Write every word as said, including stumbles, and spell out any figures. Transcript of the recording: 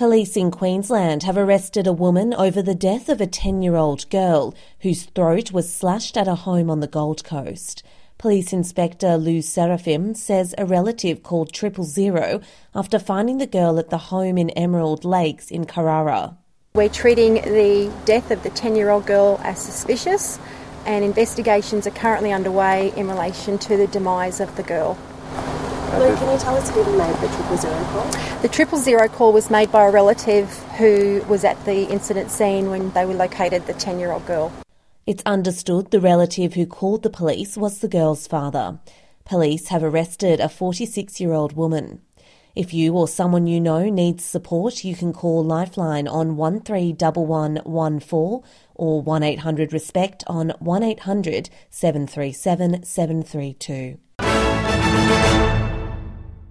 Police in Queensland have arrested a woman over the death of a ten-year-old girl whose throat was slashed at a home on the Gold Coast. Police Inspector Lou Seraphim says a relative called Triple Zero after finding the girl at the home in Emerald Lakes in Carrara. We're treating the death of the ten-year-old girl as suspicious, and investigations are currently underway in relation to the demise of the girl. Lou, can you tell us who made the triple zero call? The triple zero call was made by a relative who was at the incident scene when they were located the ten-year-old girl. It's understood the relative who called the police was the girl's father. Police have arrested a forty-six-year-old woman. If you or someone you know needs support, you can call Lifeline on one three one one one four or one eight hundred RESPECT on one eight hundred seven three seven seven three two.